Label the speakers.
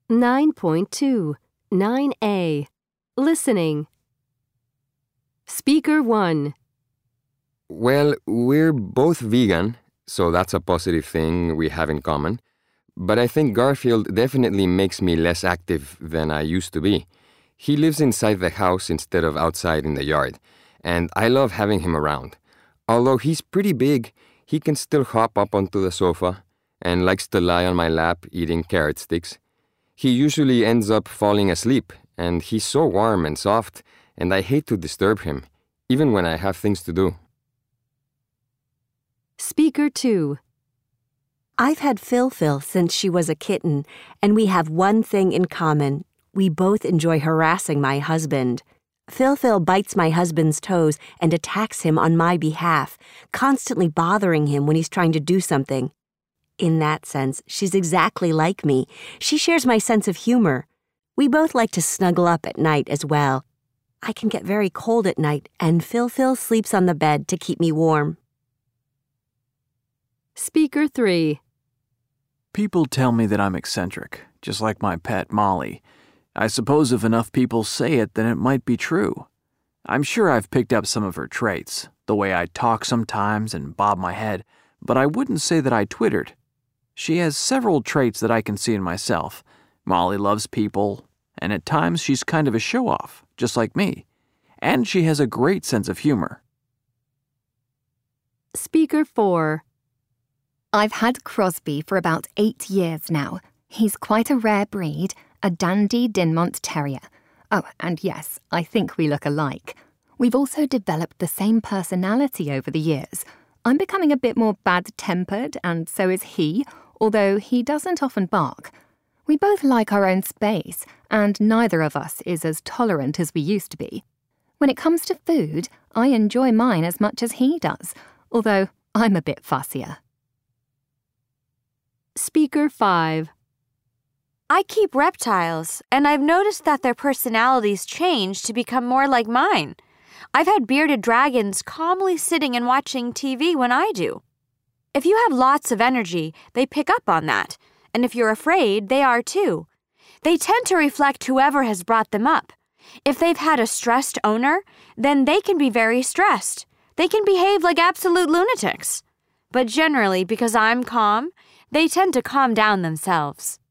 Speaker 1: 9.2 9A Listening. Speaker 1.
Speaker 2: Well, we're both vegan, so that's a positive thing we have in common. But I think Garfield definitely makes me less active than I used to be. He lives inside the house instead of outside in the yard, and I love having him around. Although he's pretty big, he can still hop up onto the sofa and likes to lie on my lap eating carrot sticks. He usually ends up falling asleep, and he's so warm and soft, and I hate to disturb him, even when I have things to do.
Speaker 1: Speaker 2.
Speaker 3: I've had Phil since she was a kitten, and we have one thing in common. We both enjoy harassing my husband. Phil bites my husband's toes and attacks him on my behalf, constantly bothering him when he's trying to do something. In that sense, she's exactly like me. She shares my sense of humor. We both like to snuggle up at night as well. I can get very cold at night, and Phil sleeps on the bed to keep me warm.
Speaker 1: Speaker 3.
Speaker 4: People tell me that I'm eccentric, just like my pet Molly. I suppose if enough people say it, then it might be true. I'm sure I've picked up some of her traits, the way I talk sometimes and bob my head, but I wouldn't say that I twittered. She has several traits that I can see in myself. Molly loves people, and at times she's kind of a show-off, just like me. And she has a great sense of humor.
Speaker 1: Speaker 4.
Speaker 5: I've had Crosby for about 8 years now. He's quite a rare breed, a Dandy Dinmont Terrier. Oh, and yes, I think we look alike. We've also developed the same personality over the years. I'm becoming a bit more bad-tempered, and so is he, although he doesn't often bark. We both like our own space, and neither of us is as tolerant as we used to be. When it comes to food, I enjoy mine as much as he does, although I'm a bit fussier.
Speaker 1: Speaker 5.
Speaker 6: I keep reptiles, and I've noticed that their personalities change to become more like mine. I've had bearded dragons calmly sitting and watching TV when I do. If you have lots of energy, they pick up on that, and if you're afraid, they are too. They tend to reflect whoever has brought them up. If they've had a stressed owner, then they can be very stressed. They can behave like absolute lunatics. But generally, because I'm calm, they tend to calm down themselves.